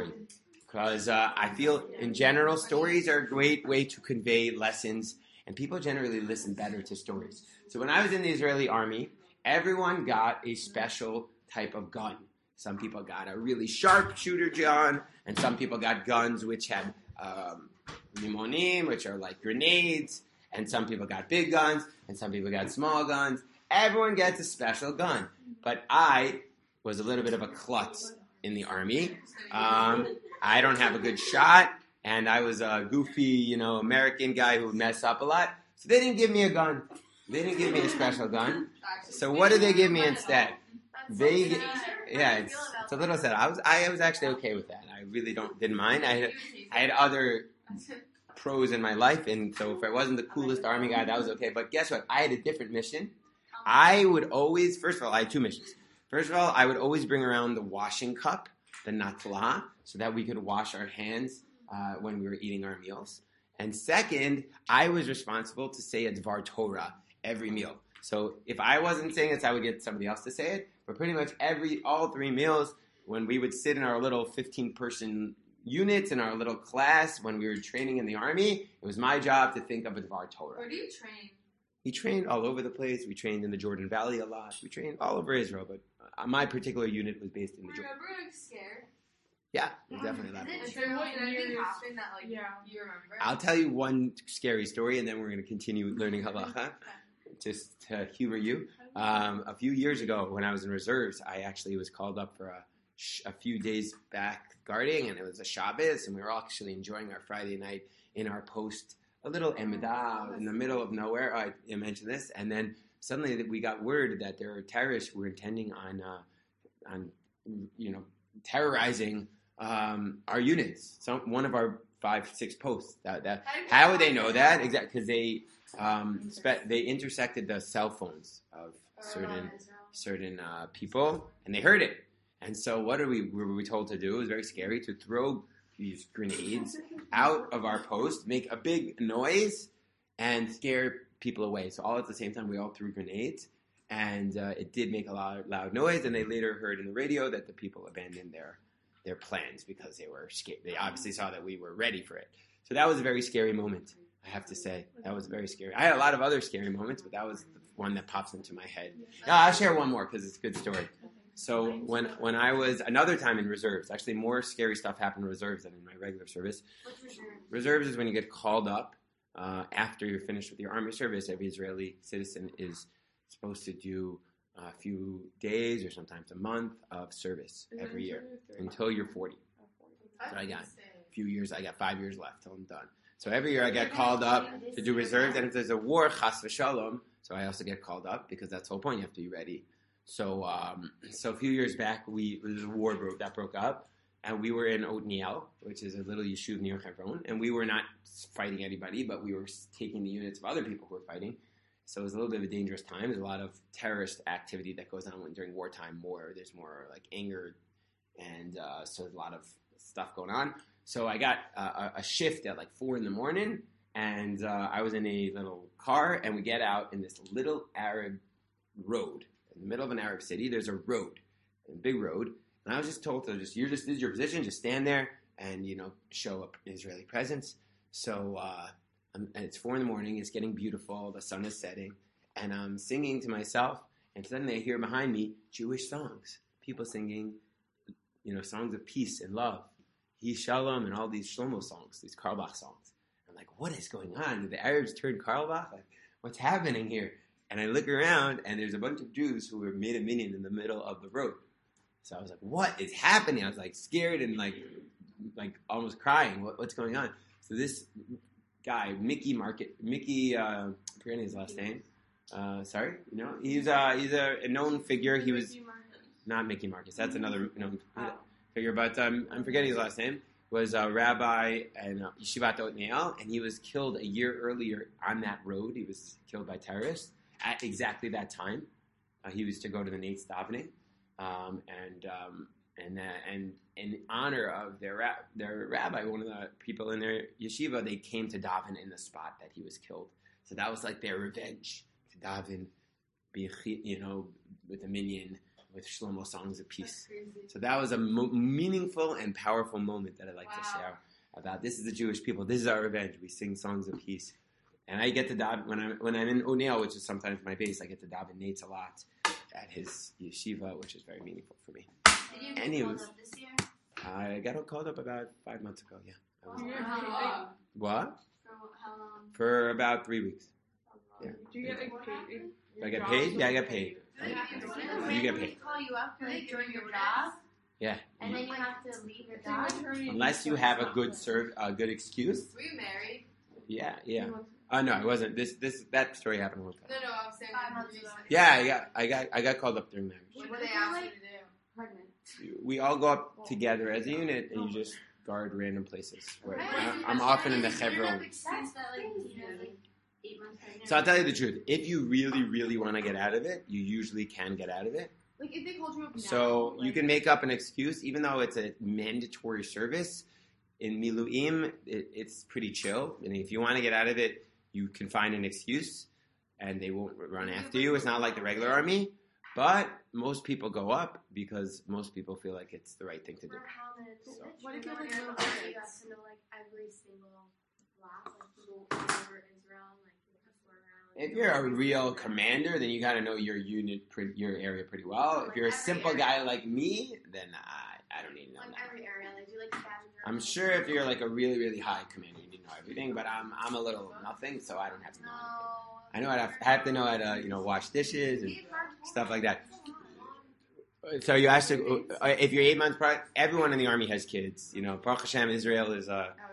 story. Because I feel, in general, stories are a great way to convey lessons, and people generally listen better to stories. So when I was in the Israeli army, everyone got a special type of gun. Some people got a really sharp shooter gun, and some people got guns which had limonim, which are like grenades, and some people got big guns, and some people got small guns. Everyone gets a special gun. But I was a little bit of a klutz in the army. I don't have a good shot, and I was a goofy, American guy who would mess up a lot. So they didn't give me a gun. They didn't give me a special gun. So what did they give me instead? It's a little sad. I was actually okay with that. I really didn't mind. I had other pros in my life, and so if I wasn't the coolest army guy, that was okay. But guess what? I had a different mission. I would always, first of all, I had two missions. First of all, I would always bring around the washing cup, the natla, so that we could wash our hands when we were eating our meals. And second, I was responsible to say a Dvar Torah every meal. So if I wasn't saying it, I would get somebody else to say it. But pretty much all 3 meals, when we would sit in our little 15-person units in our little class, when we were training in the army, it was my job to think of a Dvar Torah. Where do you train? We trained all over the place. We trained in the Jordan Valley a lot. We trained all over Israel, but my particular unit was based in the Jordan. Were you ever scared? Yeah, it was definitely a lot. Is it true? Did anything happen that you remember? I'll tell you one scary story, and then we're going to continue learning halacha, just to humor you. A few years ago, when I was in reserves, I actually was called up for a few days back guarding, and it was a Shabbos, and we were all actually enjoying our Friday night in our post. A little emidah in the middle of nowhere. I mentioned this, and then suddenly we got word that there were terrorists who were intending on terrorizing our units. One of our 5-6 posts. How would they know that? Exactly, because they intersected the cell phones of certain people, and they heard it. And so, what were we told to do? It was very scary, to throw these grenades out of our post, make a big noise, and scare people away. So all at the same time, we all threw grenades, and it did make a loud noise. And they later heard in the radio that the people abandoned their plans because they were scared. They obviously saw that we were ready for it. So that was a very scary moment, I have to say. That was very scary. I had a lot of other scary moments, but that was the one that pops into my head. Now, I'll share one more because it's a good story. So when I was another time in reserves, actually more scary stuff happened in reserves than in my regular service. What's reserves? Reserves is when you get called up after you're finished with your army service. Every Israeli citizen is supposed to do a few days or sometimes a month of service every year until you're 40. So I got a few years. I got 5 years left till I'm done. So every year I get called up to do reserves, and if there's a war, chas v'shalom, so I also get called up because that's the whole point. You have to be ready. So a few years back, there was a war broke up, and we were in Otniel, which is a little yeshuv near Hebron, and we were not fighting anybody, but we were taking the units of other people who were fighting. So it was a little bit of a dangerous time. There's a lot of terrorist activity that goes on during wartime. There's more like anger, and so there's a lot of stuff going on. So I got a shift at like 4 a.m, and I was in a little car, and we get out in this little Arab road. In the middle of an Arab city, there's a road, a big road, and I was just told to this is your position, just stand there and, show up an Israeli presence. So and it's 4 a.m, it's getting beautiful, the sun is setting, and I'm singing to myself, and suddenly I hear behind me Jewish songs, people singing, songs of peace and love, Hi Shalom, and all these Shlomo songs, these Carlebach songs. I'm like, what is going on? Did the Arabs turn Carlebach? Like, what's happening here? And I look around, and there's a bunch of Jews who were made a minyan in the middle of the road. So I was like, what is happening? I was like scared and like almost crying. What's going on? So this guy, Mickey, I'm forgetting his last name. He's a known figure. He was not Mickey Marcus. That's another known figure, but I'm forgetting his last name. Was a rabbi in Yeshivat Otniel, and he was killed a year earlier on that road. He was killed by terrorists at exactly that time. He was to go to the Nate's davening, and in honor of their rabbi, one of the people in their yeshiva, they came to daven in the spot that he was killed. So that was like their revenge, to daven, with a minyan with Shlomo songs of peace. So that was a meaningful and powerful moment that I'd like to share about. This is the Jewish people. This is our revenge. We sing songs of peace. And I get to daven, when I'm in O'Neill, which is sometimes my base, I get to daven Nate's a lot at his yeshiva, which is very meaningful for me. Did you get called up this year? I got called up about 5 months ago, yeah. What? For how long? For about 3 weeks. Yeah. Do you get paid? Do I get paid? Yeah, I get paid. You get paid. They call you up for during your job? Yeah. And then you have to leave your job? Unless you have a good good excuse. Were you married? Yeah. No, I wasn't. That story happened a long time. No, I'm saying 5 months ago. Yeah, I got called up during marriage. What did they ask you to do? Pregnant. We all go up together as a unit, and you just guard random places. I'm often in the Chevron. So I'll tell you the truth. If you really, really want to get out of it, you usually can get out of it. Like if they called you up now, so you can make up an excuse, even though it's a mandatory service. In Miluim, it's pretty chill. And if you want to get out of it, you can find an excuse, and they won't run after you. It's not like the regular army. But most people go up because most people feel like it's the right thing to do. So. What if you like know every single block, like people over Israel, like if you're a real commander, then you got to know your unit, your area pretty well. If you're a simple guy like me, then I don't need to know that. Every area, like do you like I'm sure if you're like a really, really high commander, you need to know everything. But I'm a little nothing, so I don't have to know anything. I have to know how to wash dishes and stuff like that. So you asked if you're 8 months pregnant. Everyone in the army has kids. Baruch Hashem, Israel is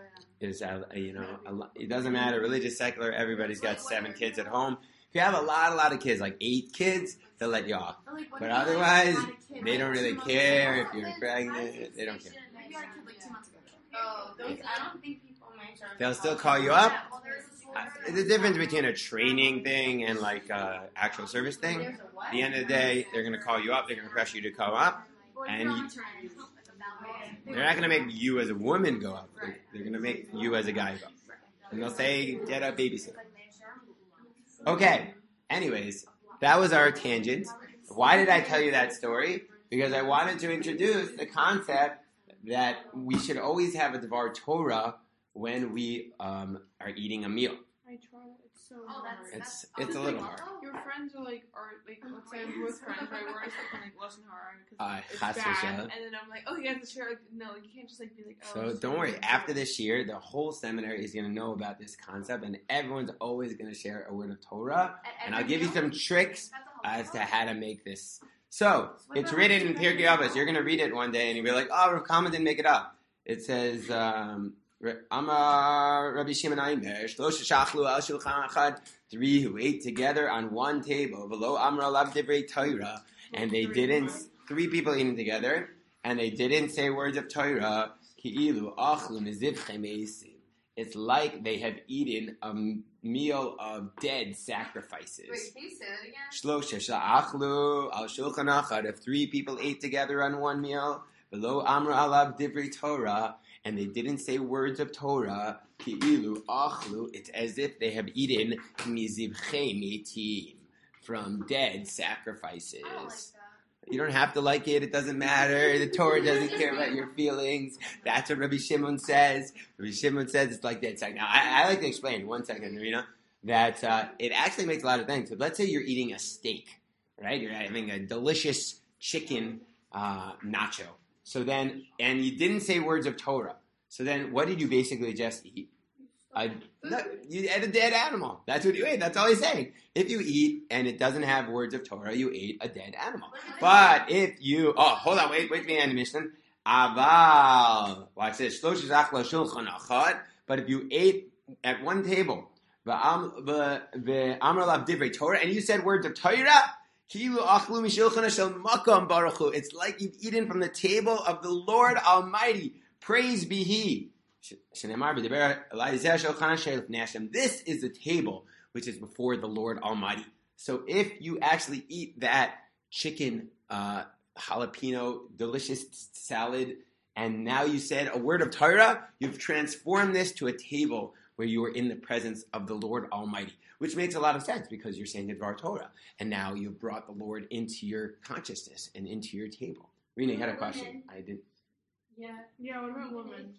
it doesn't matter, religious, secular, everybody's got 7 kids at home. If you have a lot of kids, like 8 kids, they'll let you off. But otherwise, they don't really care if you're pregnant. They don't care. I don't think people might try. They'll still call you up. The difference between a training thing and like actual service thing, at the end of the day, they're going to call you up. They're going to press you to come up. And they're not going to make you as a woman go up. They're going to make you as a guy go up. And they'll say, get a babysitter. Okay. Anyways, that was our tangent. Why did I tell you that story? Because I wanted to introduce the concept that we should always have a Dvar Torah when we are eating a meal. I try. It's so hard. It's a little hard. Your friends are like, let's say I'm with friends, right? Where I start like Lashon Hara because Chas it's bad, v'shalom. and then I'm like, oh, you have to share. Like, no, you can't just like be like, oh. So don't worry. After this year, the whole seminary is going to know about this concept, and everyone's always going to share a word of Torah. And I'll give you some tricks as to how to make this. So it's written in Pirkei Avos. You're going to read it one day, and you'll be like, oh, Rav Kama didn't make it up. It says, Amar Rabbi Shimon Aimer, Shlosha Shachlu al Shulchan Achad, 3 who ate together on one table, V'lo Amar Alav Divrei Torah, and they didn't, 3 people eating together, and they didn't say words of Torah, Ki'ilu Achlu Mizivche Meisim. It's like they have eaten a meal of dead sacrifices. Wait, can you say that again? Shlosha Shachlu al Shulchan Achad, if 3 people ate together on one meal, V'lo Amar Alav Divrei Torah, and they didn't say words of Torah, Ki'ilu Achlu, it's as if they have eaten Mizivchei Meitim, from dead sacrifices. I don't like that. You don't have to like it. It doesn't matter. The Torah doesn't care about your feelings. That's what Rabbi Shimon says. Rabbi Shimon says it's like that. Now, I like to explain, 1 second, Marina, that it actually makes a lot of sense. So let's say you're eating a steak, right? You're having a delicious chicken nacho. So then, and you didn't say words of Torah. So then, what did you basically just eat? You ate a dead animal. That's what you ate. That's all he's saying. If you eat and it doesn't have words of Torah, you ate a dead animal. But if you, hold on, wait to the end of the Mishnah. Aval, watch this. But if you ate at one table, and you said words of Torah, it's like you've eaten from the table of the Lord Almighty. Praise be He. This is the table which is before the Lord Almighty. So if you actually eat that chicken jalapeno delicious salad, and now you said a word of Torah, you've transformed this to a table where you are in the presence of the Lord Almighty, which makes a lot of sense because you're saying the Dvar Torah, and now you've brought the Lord into your consciousness and into your table. Rena, you had a question. I didn't. Yeah, what about women?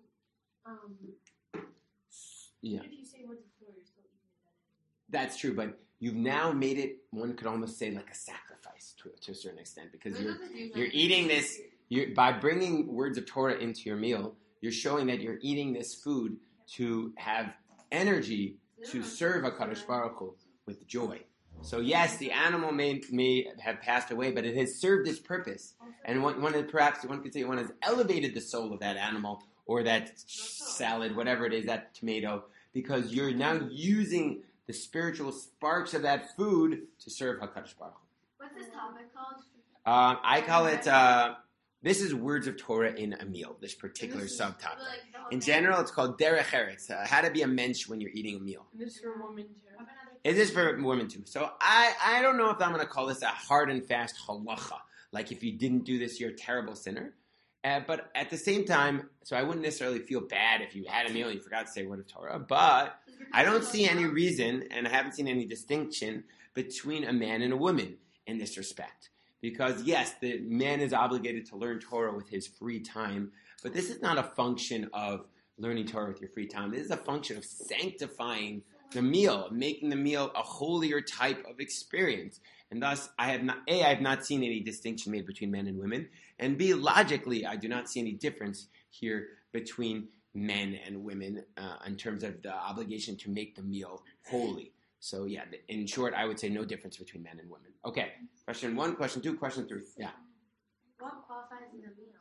Yeah. If you say words of Torah, you're still eating it. That's true, but you've now made it, one could almost say, like a sacrifice to a certain extent, because you're eating this, by bringing words of Torah into your meal, you're showing that you're eating this food to have energy to serve HaKadosh Baruch Hu with joy. So yes, the animal may have passed away, but it has served its purpose. And perhaps one could say one has elevated the soul of that animal, or that salad, whatever it is, that tomato, because you're now using the spiritual sparks of that food to serve HaKadosh Baruch Hu. What's this topic called? I call it, this is words of Torah in a meal, this particular subtopic. In general, it's called Derech Eretz, how to be a mensch when you're eating a meal. And this is for women too. It is for women too. So I don't know if I'm going to call this a hard and fast halacha. Like if you didn't do this, you're a terrible sinner. But at the same time, so I wouldn't necessarily feel bad if you had a meal and you forgot to say a word of Torah. But I don't see any reason, and I haven't seen any distinction between a man and a woman in this respect. Because yes, the man is obligated to learn Torah with his free time, but this is not a function of learning Torah with your free time. This is a function of sanctifying the meal, making the meal a holier type of experience. And thus, I have not seen any distinction made between men and women. And B, logically, I do not see any difference here between men and women in terms of the obligation to make the meal holy. So yeah, in short, I would say no difference between men and women. Okay, question 1, question 2, question 3. Yeah. What qualifies as a meal?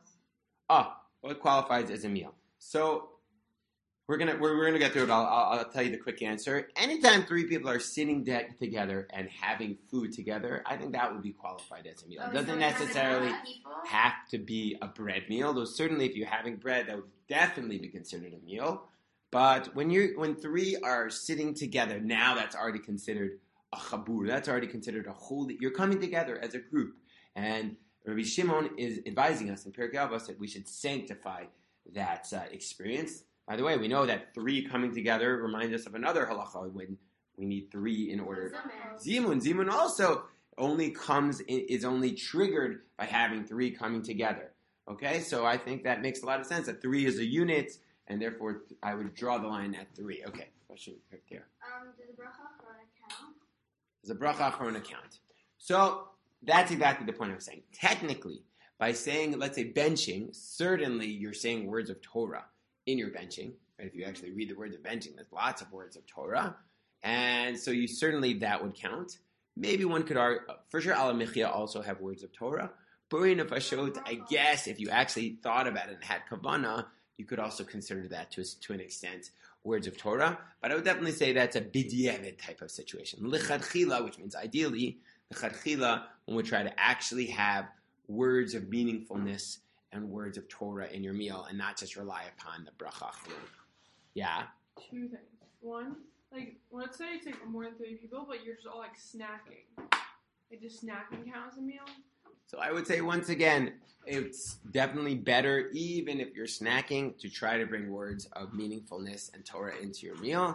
What qualifies as a meal? So we're gonna get through it. I'll tell you the quick answer. Anytime 3 people are sitting together and having food together, I think that would be qualified as a meal. It doesn't necessarily have to be a bread meal. Though certainly, if you're having bread, that would definitely be considered a meal. But when 3 are sitting together, now that's already considered a chabur. That's already considered a holy. You're coming together as a group, and Rabbi Shimon is advising us in Pirkei Avos that we should sanctify that experience. By the way, we know that 3 coming together reminds us of another halacha when we need 3 in order. Zimun also is only triggered by having 3 coming together. Okay, so I think that makes a lot of sense. That 3 is a unit, and therefore I would draw the line at 3. Okay, question right there. Does the bracha achrona count? Does the bracha achrona count? So that's exactly the point I was saying. Technically, by saying, let's say, benching, certainly you're saying words of Torah in your benching. Right? If you actually read the words of benching, there's lots of words of Torah. And so that would count. Maybe one could argue, for sure, Ala Michia also have words of Torah. Burin of Ashot, I guess, if you actually thought about it and had Kavanah, you could also consider that to an extent words of Torah. But I would definitely say that's a bidyevet type of situation. Lichadchila, which means ideally, lichadchila, when we try to actually have words of meaningfulness and words of Torah in your meal and not just rely upon the bracha. Yeah? 2 things. 1, like, let's say it's like more than 3 people, but you're just all like snacking. Like, does snacking count as a meal? So I would say, once again, it's definitely better, even if you're snacking, to try to bring words of meaningfulness and Torah into your meal.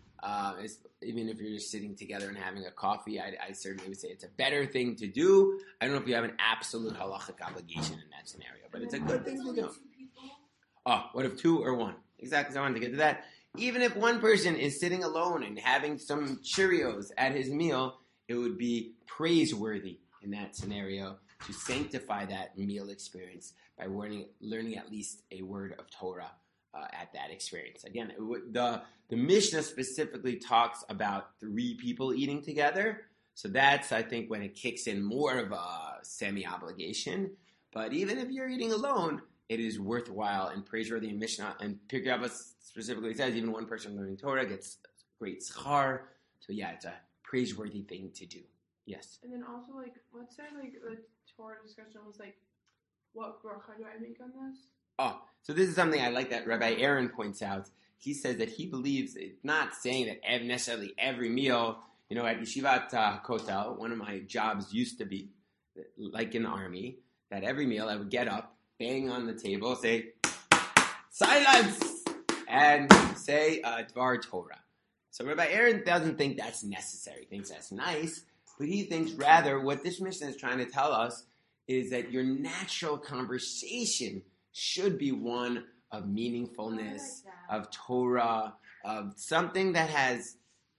Even if you're just sitting together and having a coffee, I certainly would say it's a better thing to do. I don't know if you have an absolute halachic obligation in that scenario, but it's a good thing to do. What if 2 or 1? Exactly, so I wanted to get to that. Even if one person is sitting alone and having some Cheerios at his meal, it would be praiseworthy in that scenario to sanctify that meal experience by learning at least a word of Torah at that experience. Again, the Mishnah specifically talks about 3 people eating together. So that's, I think, when it kicks in more of a semi-obligation. But even if you're eating alone, it is worthwhile and praiseworthy in Mishnah. And Pirkei Avos specifically says even one person learning Torah gets great schar. So yeah, it's a praiseworthy thing to do. Yes? And then also, like, let's say, like, the Torah discussion was like, what bracha do I make on this? So this is something I like that Rabbi Aaron points out. He says that he believes it's not saying that necessarily every meal, at Yeshivat Kotel, one of my jobs used to be, like in the army, that every meal I would get up, bang on the table, say, silence! and say Dvar Torah. So Rabbi Aaron doesn't think that's necessary. He thinks that's nice, but he thinks rather what this Mishnah is trying to tell us is that your natural conversation should be one of meaningfulness, of Torah, of something that has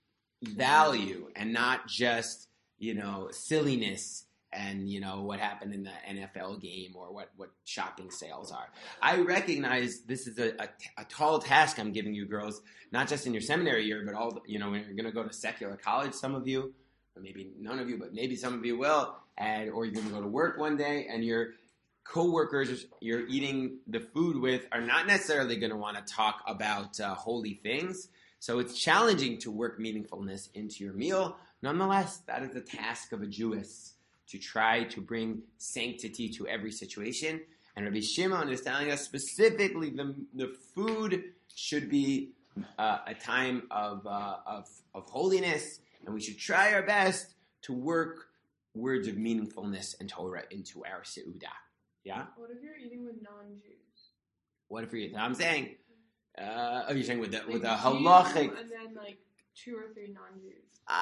value and not just, silliness and, what happened in the NFL game or what shopping sales are. I recognize this is a tall task I'm giving you girls, not just in your seminary year, but all, when you're going to go to secular college, some of you, or maybe none of you, but maybe some of you will, or you're going to go to work one day and your co-workers you're eating the food with are not necessarily going to want to talk about holy things. So it's challenging to work meaningfulness into your meal. Nonetheless, that is the task of a Jewess, to try to bring sanctity to every situation. And Rabbi Shimon is telling us specifically the food should be a time of holiness, and we should try our best to work words of meaningfulness and Torah into our seudah. Yeah? What if you're eating with non-Jews? What if you're, I'm saying, you're saying with the halachic, and then like 2 or 3 non-Jews.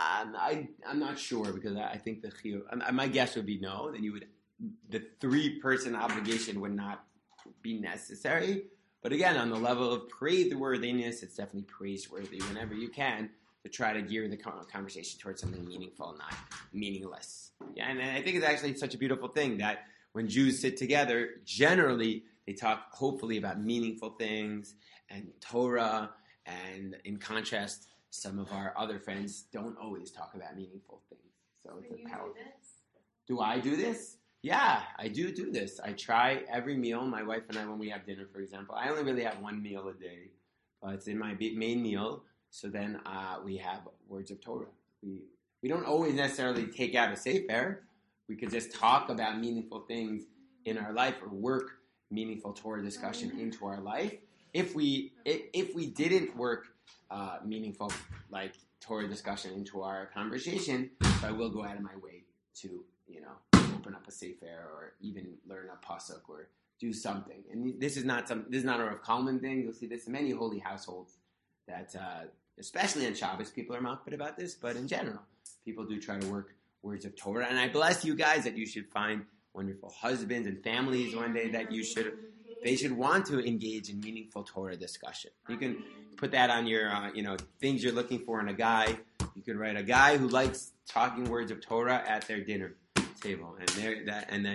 I'm not sure because I think the chiyuv. My guess would be no. Then the 3-person obligation would not be necessary. But again, on the level of praiseworthiness, it's definitely praiseworthy whenever you can to try to gear the conversation towards something meaningful, not meaningless. Yeah, and I think it's actually such a beautiful thing that when Jews sit together, generally they talk hopefully about meaningful things and Torah, and in contrast, some of our other friends don't always talk about meaningful things. So it's a powerful. Do I do this? Yeah, I do this. I try every meal. My wife and I, when we have dinner, for example, I only really have 1 meal a day, but it's in my main meal. So then we have words of Torah. We don't always necessarily take out a sefer. We could just talk about meaningful things in our life or work meaningful Torah discussion into our life. If we didn't work meaningful like Torah discussion into our conversation, so I will go out of my way to open up a sefer or even learn a pasuk or do something. And this is not a Rav Kalman thing. You'll see this in many holy households that especially on Shabbos people are makbid about this, but in general people do try to work words of Torah. And I bless you guys that you should find wonderful husbands and families one day that they should want to engage in meaningful Torah discussion. You can put that on your, things you're looking for in a guy. You could write a guy who likes talking words of Torah at their dinner table, and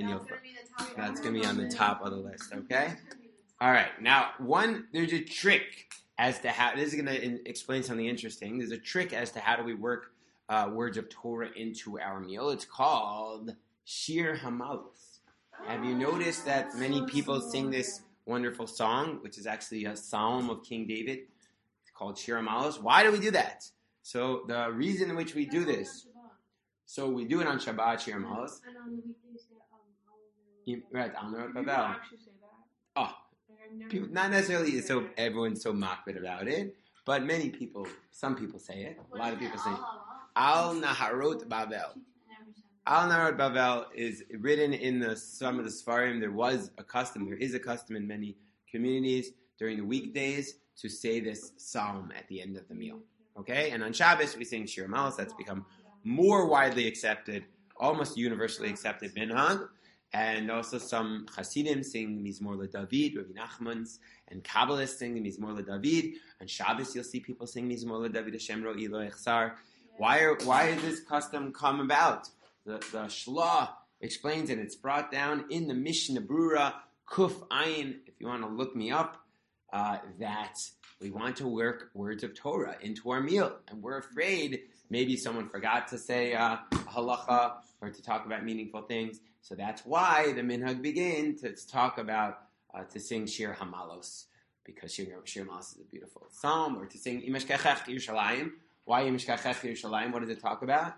that's going to be on the top of the list. Okay. All right. Now, there's a trick as to how this is going to explain something interesting. There's a trick as to how do we work words of Torah into our meal. It's called Shir Hamalos. Have you noticed that many people sing this wonderful song, which is actually a psalm of King David? It's called Shir Hamalos. Why do we do that? So the reason in which we do this, so we do it on Shabbat, Shir Hamalos. And on the weekdays, Right, Al Narot People Bavel. actually say that. Oh, people, not necessarily so everyone's so makbid about it, but some people say it. A lot of people say Al Naharot Bavel. Al Narot Bavel is written in some of the Sfarim. There is a custom in many communities during the weekdays to say this psalm at the end of the meal. Okay? And on Shabbos we sing Shir Hamalos. That's become more widely accepted, almost universally accepted minhag. And also some Hasidim sing Mizmor LeDavid, Rabbi Nachman's, and Kabbalists sing Mizmor LeDavid. On Shabbos you'll see people sing Mizmor LeDavid Hashem Ro'i Lo Echsar. Why did this custom come about? The Shlah explains it. It's brought down in the Mishnah Brura, Kuf Ayin, if you want to look me up, that we want to work words of Torah into our meal. And we're afraid maybe someone forgot to say halacha or to talk about meaningful things. So that's why the minhag begin to talk about, to sing Shir Hamalos, because Shir Hamalos is a beautiful psalm, or to sing Imeshkechech Yerushalayim. Why Imeshkechech Yerushalayim? What does it talk about?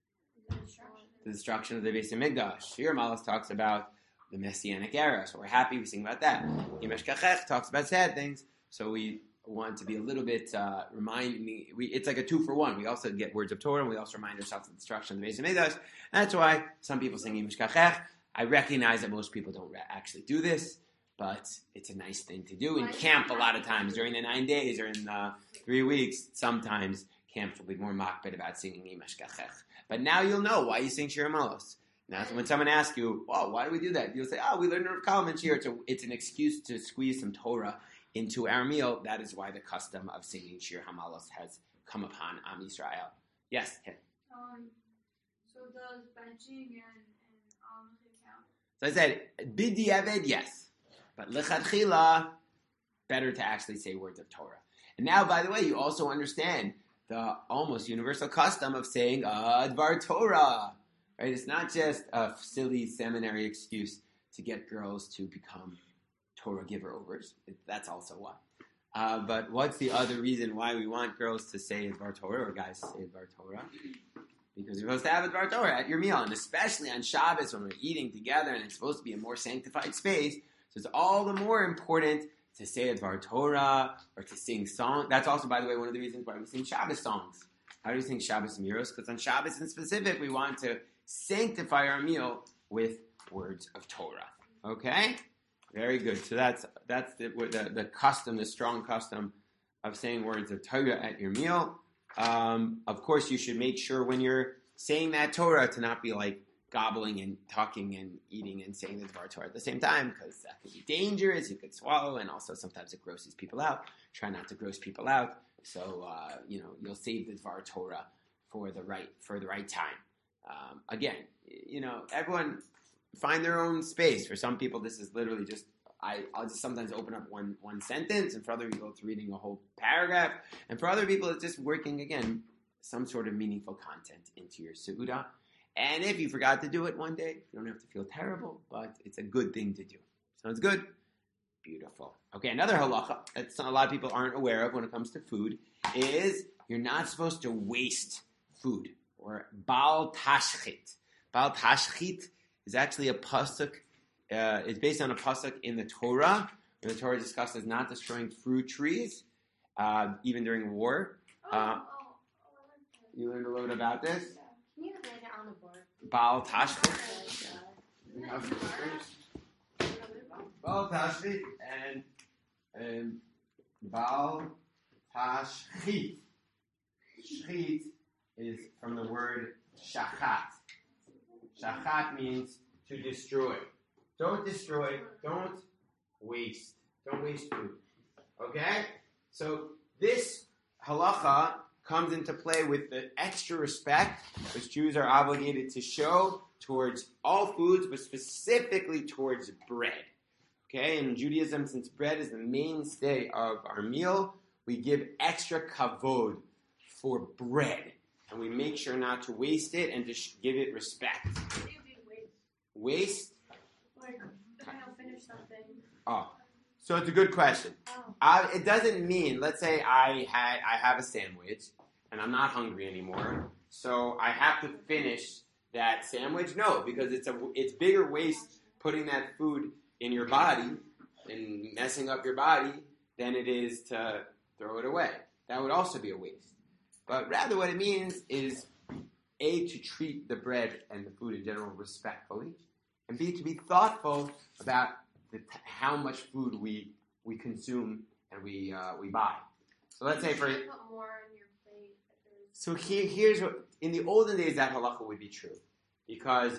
The destruction of the Beis Hamikdash. Shir Hamalos talks about the Messianic era, so we're happy we sing about that. Imeshkechech talks about sad things, so we want to be a little bit it's like a 2-for-1. We also get words of Torah, and we also remind ourselves of the destruction of the Beis Hamikdash. That's why some people sing Imeshkachech. I recognize that most people don't actually do this, but it's a nice thing to do in camp a lot of times during the 9 days or in the 3 weeks. Sometimes camps will be more makbid about singing Imashkachech. But now you'll know why you sing Shir Hamalos. Now, when someone asks you, "Oh, why do we do that?" You'll say, "Oh, we learned Rav Kalman Shir." It's an excuse to squeeze some Torah into our meal. That is why the custom of singing Shir Hamalos has come upon Am Yisrael. Yes. So does benching and count? So I said, Bidi Eved, yes. But Lechatchila, better to actually say words of Torah. And now, by the way, you also understand the almost universal custom of saying Dvar Torah. Right? It's not just a silly seminary excuse to get girls to become Torah giver-overs. That's also one. But what's the other reason why we want girls to say Dvar Torah or guys to say Dvar Torah? Because you're supposed to have a Dvar Torah at your meal, and especially on Shabbos when we're eating together and it's supposed to be a more sanctified space. So it's all the more important to say a Dvar Torah or to sing songs. That's also, by the way, one of the reasons why we sing Shabbos songs. How do we sing Shabbos Miros? Because on Shabbos in specific, we want to sanctify our meal with words of Torah. Okay? Very good. So that's the custom, the strong custom of saying words of Torah at your meal. Of course, you should make sure when you're saying that Torah to not be like gobbling and talking and eating and saying the Dvar Torah at the same time, because that could be dangerous. You could swallow, and also sometimes it grosses people out. Try not to gross people out. So you'll save the Dvar Torah for the right time. Again, everyone find their own space. For some people, this is literally just I'll just sometimes open up one sentence, and for other people, it's reading a whole paragraph, and for other people, it's just working again some sort of meaningful content into your seudah. And if you forgot to do it one day, you don't have to feel terrible, but it's a good thing to do. Sounds good? Beautiful. Okay, another halacha that a lot of people aren't aware of when it comes to food is you're not supposed to waste food, or bal tashchit. Bal tashchit is actually a pasuk. It's based on a pasuk in the Torah, where the Torah discusses not destroying fruit trees, even during war. You learned a little bit about this? Can you write it on the board? Baal Tashchit. Baal Tashchit and Baal Tashchit. Shchit is from the word shachat. Shachat means to destroy. Don't destroy. Don't waste. Don't waste food. Okay? So this halacha comes into play with the extra respect which Jews are obligated to show towards all foods, but specifically towards bread. Okay? In Judaism, since bread is the mainstay of our meal, we give extra kavod for bread. And we make sure not to waste it and to give it respect. What do you mean Waste? Like, if I don't finish something. Oh. So it's a good question. Oh. It doesn't mean, let's say I have a sandwich and I'm not hungry anymore, so I have to finish that sandwich. No, because it's bigger waste putting that food in your body and messing up your body than it is to throw it away. That would also be a waste. But rather what it means is A, to treat the bread and the food in general respectfully, and B, to be thoughtful about how much food we consume and we buy. So let's say You can't put more on your plate. so here's what, in the olden days that halacha would be true, because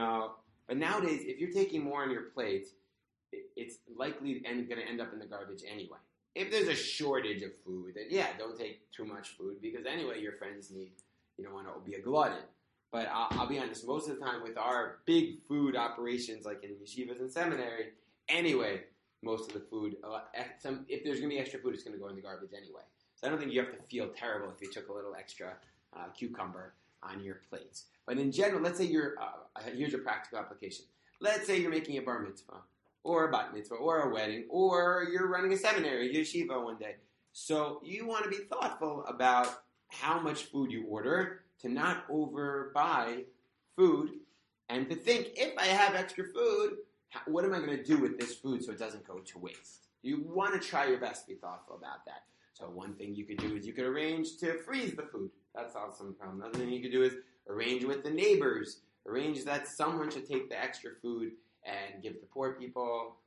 but nowadays if you're taking more on your plate, it's likely going to end up in the garbage anyway. If there's a shortage of food, then don't take too much food, because anyway your friends need, you don't want to be a glutton. But I'll be honest, most of the time with our big food operations, like in yeshivas and seminary, anyway, most of the food, if there's going to be extra food, it's going to go in the garbage anyway. So I don't think you have to feel terrible if you took a little extra cucumber on your plates. But in general, let's say here's a practical application. Let's say you're making a bar mitzvah, or a bat mitzvah, or a wedding, or you're running a seminary, yeshiva one day. So you want to be thoughtful about how much food you order, to not overbuy food, and to think, if I have extra food, what am I going to do with this food so it doesn't go to waste? You want to try your best to be thoughtful about that. So one thing you could do is you could arrange to freeze the food. That's also a problem. Another thing you could do is arrange with the neighbors. Arrange that someone should take the extra food and give it to poor people,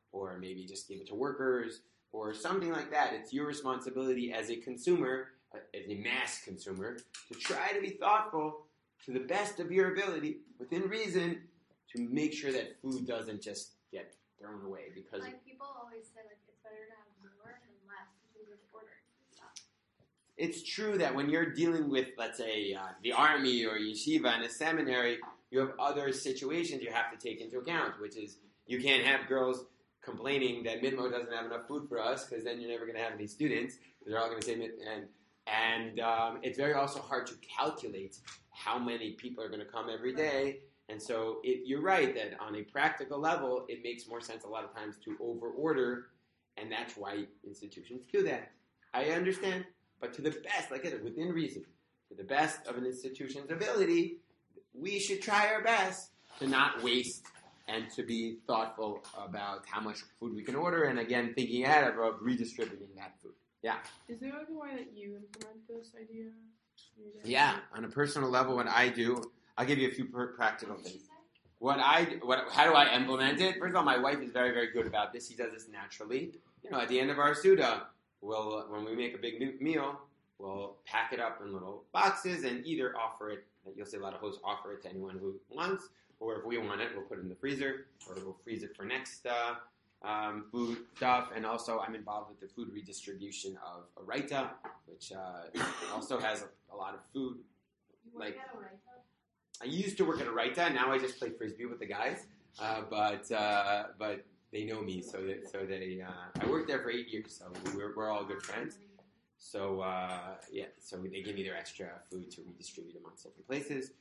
or maybe just give it to workers, or something like that. It's your responsibility as a consumer, as a mass consumer, to try to be thoughtful to the best of your ability, within reason, to make sure that food doesn't just get thrown away. Because like people always say, like it's better to have more than less because you're ordering stuff. it's true that when you're dealing with, let's say, the army or yeshiva and a seminary, you have other situations you have to take into account, which is you can't have girls complaining that Midmo doesn't have enough food for us, because then you're never going to have any students. They're all going to say, and it's very also hard to calculate how many people are going to come every day. And so you're right that on a practical level, it makes more sense a lot of times to over-order, and that's why institutions do that. I understand, but to the best, like I said, within reason, to the best of an institution's ability, we should try our best to not waste and to be thoughtful about how much food we can order, and again, thinking ahead of redistributing that food. Yeah. Is there like a way that you implement this idea? Yeah, on a personal level, what I do, I'll give you a few practical things. How do I implement it? First of all, my wife is very, very good about this. She does this naturally. At the end of our Suda, when we make a big meal, we'll pack it up in little boxes and either offer it, you'll see a lot of hosts offer it to anyone who wants, or if we want it, we'll put it in the freezer, or we'll freeze it for next food stuff. And also, I'm involved with the food redistribution of a Raita, which also has a lot of food. Like, I used to work at a Raita, now I just play Frisbee with the guys, but they know me, so they I worked there for 8 years, so we're all good friends. So so they give me their extra food to redistribute amongst different places,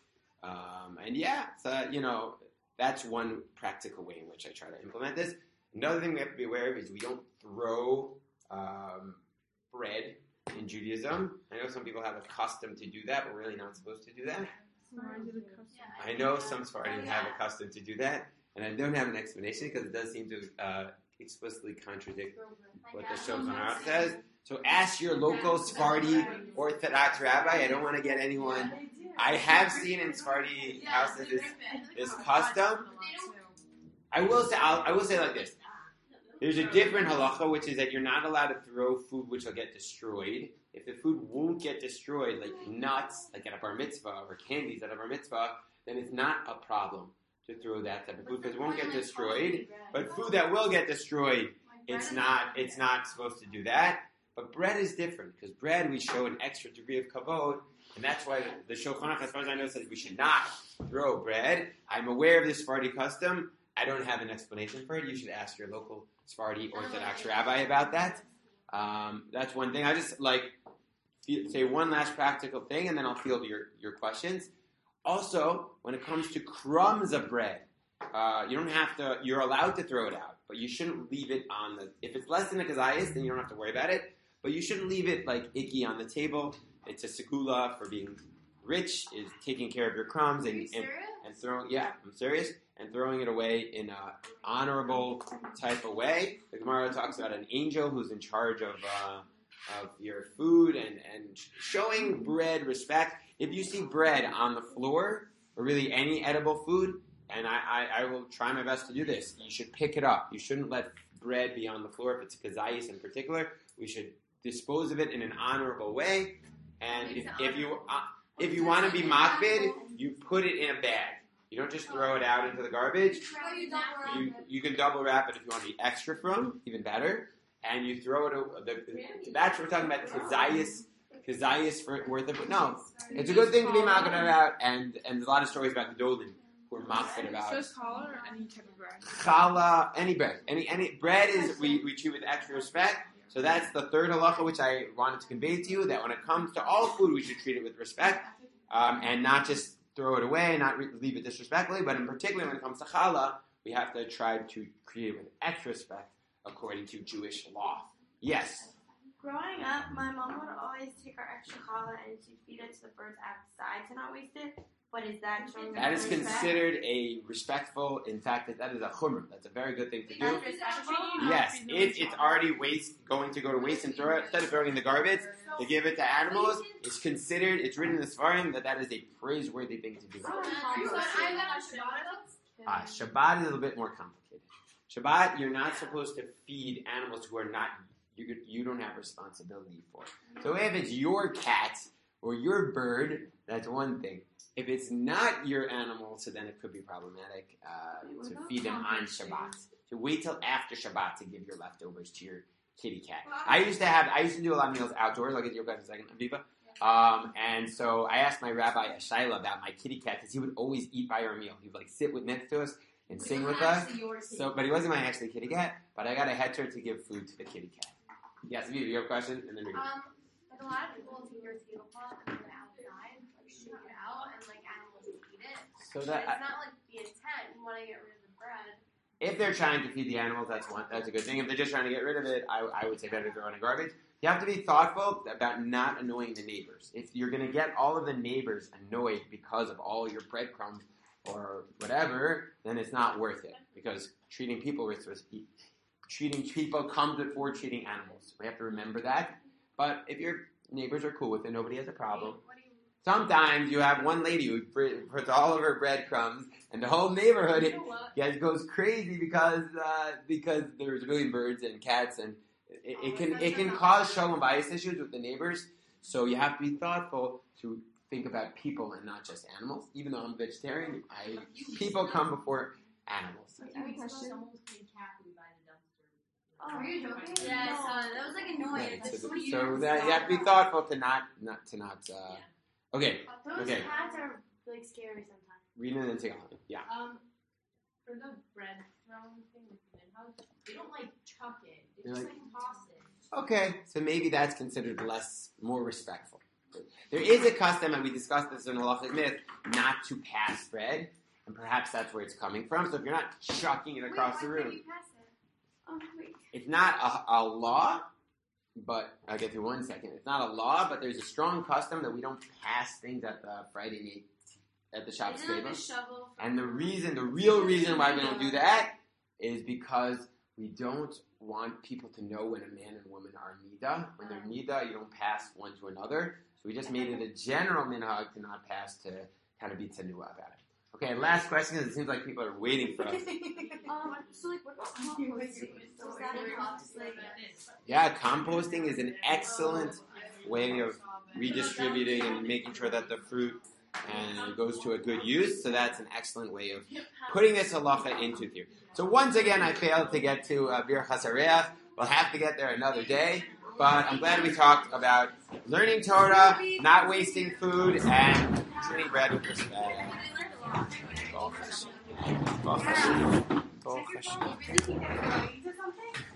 so that's one practical way in which I try to implement this. Another thing we have to be aware of is we don't throw bread in Judaism. I know some people have a custom to do that, but we're really not supposed to do that. I know some Sephardim have a custom to do that, and I don't have an explanation because it does seem to explicitly contradict what the Shulchan Aruch says. So ask your local Sephardi Orthodox rabbi. I don't want to get anyone. I have seen in Sephardi houses this custom. I will say like this. There's a different halacha, which is that you're not allowed to throw food which will get destroyed. If the food won't get destroyed, like nuts, like at a bar mitzvah, or candies at a bar mitzvah, then it's not a problem to throw that type of food because it won't get destroyed. But food that will get destroyed, it's not supposed to do that. But bread is different because bread we show an extra degree of kavod, and that's why the Shulchan Aruch, as far as I know, says we should not throw bread. I'm aware of this Sephardi custom. I don't have an explanation for it. You should ask your local Sephardi Orthodox rabbi about that. That's one thing. I just say one last practical thing, and then I'll field your questions. Also, when it comes to crumbs of bread, you don't have to. You're allowed to throw it out, but you shouldn't leave it on the. If it's less than a kazayas, then you don't have to worry about it. But you shouldn't leave it icky on the table. It's a segula for being rich, is taking care of your crumbs and throwing. Yeah, I'm serious. And throwing it away in an honorable type of way. The Gemara talks about an angel who's in charge of your food and showing bread respect. If you see bread on the floor, or really any edible food, and I will try my best to do this, you should pick it up. You shouldn't let bread be on the floor. If it's kazayis in particular, we should dispose of it in an honorable way. And if you want to be makbid, you put it in a bag. You don't just throw it out into the garbage. You can double wrap it if you want to be extra from, even better. And you throw it. That's what we're talking about. Kazayas worth it. No, it's a good thing to be makbid about. And there's a lot of stories about Gedolim who are makbid about. Just challah or any type of bread? Challah, any bread. Any bread is we treat with extra respect. So that's the third halacha which I wanted to convey to you, that when it comes to all food, we should treat it with respect and not just throw it away, not leave it disrespectfully, but in particular when it comes to challah, we have to try to create it with extra respect according to Jewish law. Yes? Growing up, my mom would always take our extra challah and she'd feed it to the birds outside to not waste it. But is that showing that is considered a respectful, in fact, that is a chumrah. That's a very good thing to do. Yes, if it's already going to go to waste and throw it, instead of throwing it in the garbage, to give it to animals, it's considered, it's written in the Sfarim that is a praiseworthy thing to do. Shabbat is a little bit more complicated. Shabbat, you're not supposed to feed animals who are not, you don't have responsibility for. So if it's your cat or your bird, that's one thing. If it's not your animal, so then it could be problematic to feed them on Shabbat. So wait till after Shabbat to give your leftovers to your kitty cat. I used to do a lot of meals outdoors. I'll get to your question in a second, Aviva. And so I asked my rabbi Shaila about my kitty cat because he would always eat by our meal. He would like sit next to us and sing with us. So, but he wasn't my actually kitty cat. But I got a heter to give food to the kitty cat. Yes, Aviva, you have a question, and then we. Like a lot of people take their tablecloth and put it outside, like shoot it out, and like animals will eat it. So But that it's not like the intent. You want to get rid of the bread. if they're trying to feed the animals, that's a good thing. If they're just trying to get rid of it, I would say better throw it in garbage. You have to be thoughtful about not annoying the neighbors. If you're going to get all of the neighbors annoyed because of all your breadcrumbs or whatever, then it's not worth it because treating people comes before treating animals. We have to remember that. But if your neighbors are cool with it, nobody has a problem. Sometimes you have one lady who puts all of her breadcrumbs, and the whole neighborhood goes crazy because there's a million birds and cats, and it can cause shalom bayis issues with the neighbors. So you have to be thoughtful to think about people and not just animals. Even though I'm vegetarian, people come before animals. I have a question. Someone's playing cat food by the dumpster. Are you joking? Yeah, I saw it. That was like annoying. Right, Like, so that you have to be thoughtful to not. Okay, Those Okay. cats are like scary sometimes. Rena and then Tigana. Yeah. For the bread throwing thing with the minhag, they don't like chuck it. They They're just like- toss it. Okay, so maybe that's considered more respectful. There is a custom, and we discussed this in Halachic Myth, not to pass bread, and perhaps that's where it's coming from. So if you're not chucking it across the Wait, why room, can't you pass it? wait. it's not a law, but I'll get through 1 second. It's not a law, but there's a strong custom that we don't pass things at the Friday night at the Shabbos Isn't it table. like a shovel? And the real reason why we don't do that is because we don't want people to know when a man and woman are nida. When they're nida, you don't pass one to another. So we just made it a general minhag to not pass, to kind of be tanua about it. Okay, last question, because it seems like people are waiting for us. So like, what about composting? Does that involve like? Yeah, composting is an excellent way of redistributing and making sure that the fruit goes to a good use. So that's an excellent way of putting this halacha into theory. So once again, I failed to get to Bir Chasareach. We'll have to get there another day. But I'm glad we talked about learning Torah, not wasting food, and eating bread with respect. Golf question.